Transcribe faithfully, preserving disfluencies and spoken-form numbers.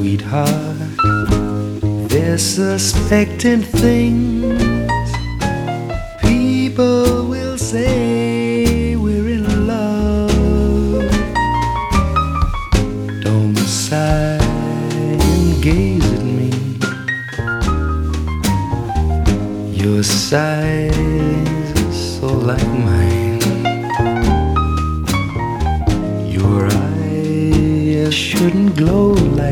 sweetheart. They're suspecting things. People will say we're in love. Don't sigh and gaze at me. Your sighs are so like mine. Your eyes shouldn't glow like